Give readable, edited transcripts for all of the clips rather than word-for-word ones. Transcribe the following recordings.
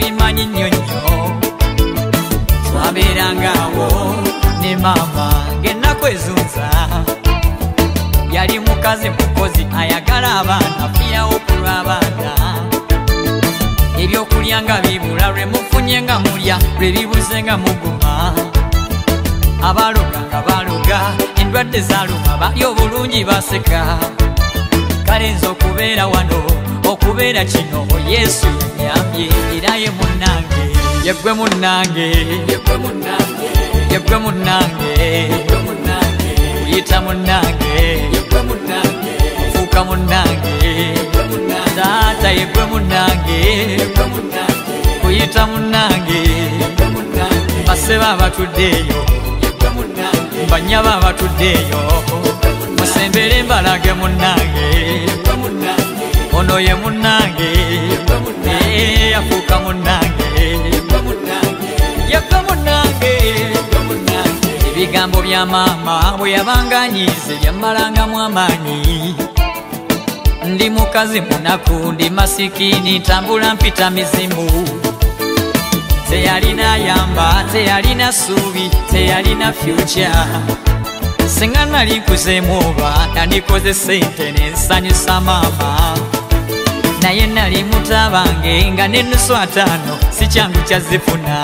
sibimanyi nnyo nnyo twabeerangawo ne maama ng'ennaku ezunza yali mukazi mukozi ayagala abaana fiirawo ku lw'abaana ebyokulya nga bibula lwe mufunye nga mulya lwe bibuze nga muguma abaloga nga baloga endwadde zaluma bali obulungi baseka kale nze okubeera wano okubeera kino Yesu yanyambye era ye munnange yegwe munnange yegwe munnange kuyita munnange fuuka munnange taata yegwe munnange kuyita munnange baseba abatuddeeyo banyaba abatuddeeyo musembere mbalage munnange ono ye munnange afuuka munnange yegwe munnange ebigambo bya maama bwe yabanganyize byammalangamu amaanyi ndi mukazi munaku ndi masikini ntambula mpita mizimu teyalina yamba teyalina suubi teyalina future singa nali nkuzeemu oba nandikoze sente nensanyusa maama naye nali mutabange nga n'ennusu 5 si kyangu kyazifuna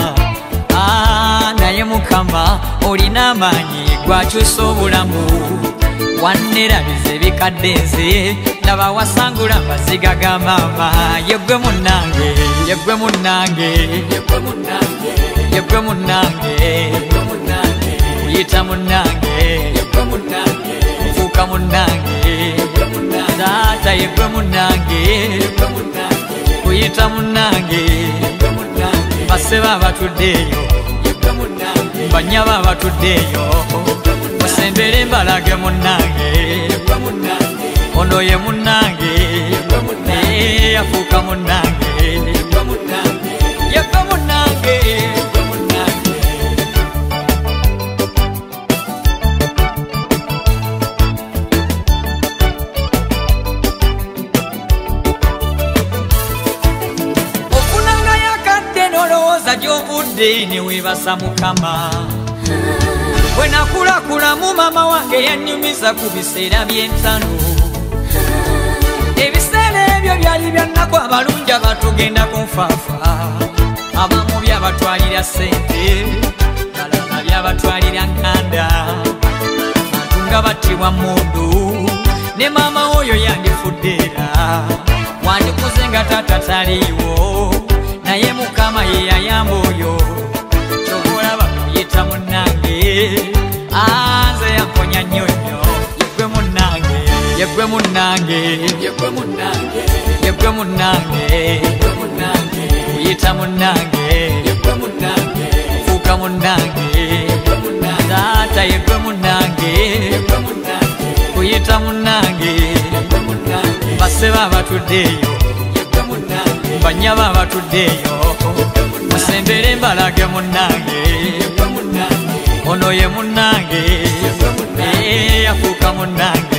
naye mukama olina amaanyi gwakyusa obulamu wannerabiza ebikadde nze laba wasangula amaziga ga maama yegwe munnange yegwe munnange yegwe munnange kuyita munnange fuuka munnange taata yegwe munnange kuyita munnange baseba abatuddeeyo banyaba abatuddeeyo musembere mbalage munnange ono ye munnange afuuka munnange yegwe munnange ofunanga yakadde nolowooza gy'ovudde ne weebasa mukama bwe nakulakulamu maama wange yannyumiza ku biseera by'entalo ebiseera ebyo byali byannaku abalungi abatugenda kunfaafa abamu byabatwalira ssente balala byabatwalira ŋŋanda bantu nga battibwa mmundu ne maama oyo yandifuddeera wandikuze nga taata taliiwo naye mukama ye yayamba oyo kyoboolaba kuyita munnange nze yankonya nnyo nnyo yegwe munnange yegwe munnange yegwe munnange kuyita munnange fuuka munnange taata yegwe munnange kuyita munnange baseba abatuddeeyo banyaba abatuddeeyo musembere mbalage munnange ono ye munnange afuuka munnange